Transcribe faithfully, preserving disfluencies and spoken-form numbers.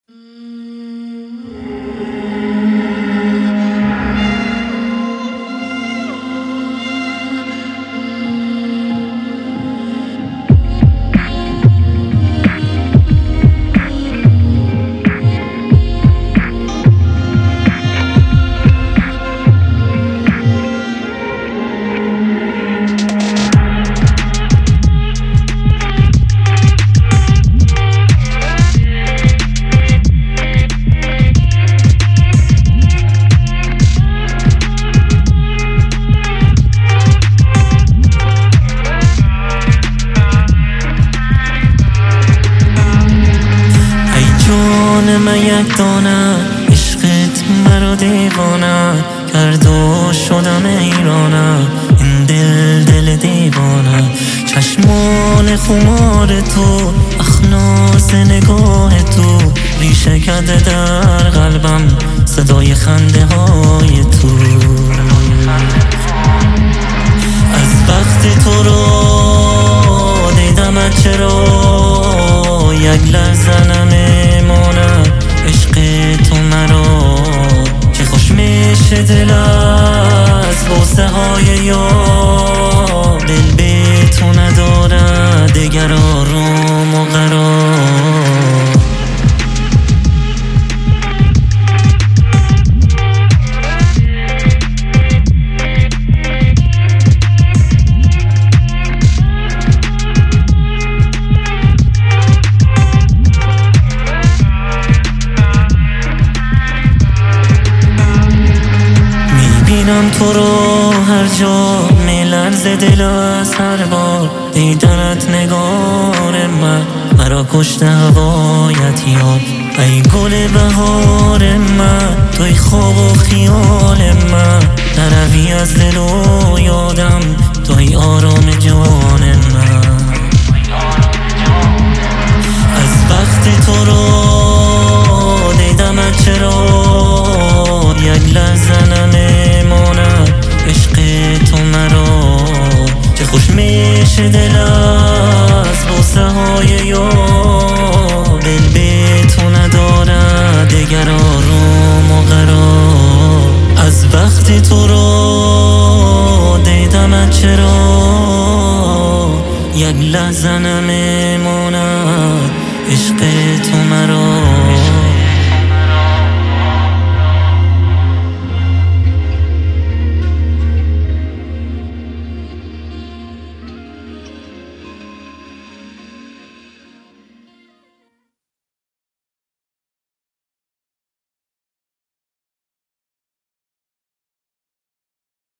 من یک دانه عشقت مرا دیوانه کرد و شدم ایرانه، این دل دل دیوانه. چشمان خمار تو، اخلاص نگاه تو، ریشه کرده در قلبم صدای خنده های تو. از وقت تو رو دیدمت چرا یک لحظه نمیماند، عشق تو مرا چه خوش میشه دل از بوسه های یار. دل بی تو نداره دیگر آروم و قرار. میبینم تو رو هر جا، میلرزه دل از هر بار دیدنت. نگار من مرا کشته هوایت یاد، ای گل بهار من، توی خواب و خیال من. نروی از دل و یادم، توی آرام جان من. از وقت تو رو دیدمت چرا یک لحظه نمیماند، عشق تو مرا چه خوش میشه دل از بوسه های یار. دل بی تو نداره دیگر آروم و قرار. از وقتی تو رو دیدمت چرا یک لحظه نمیماند، عشق تو مرا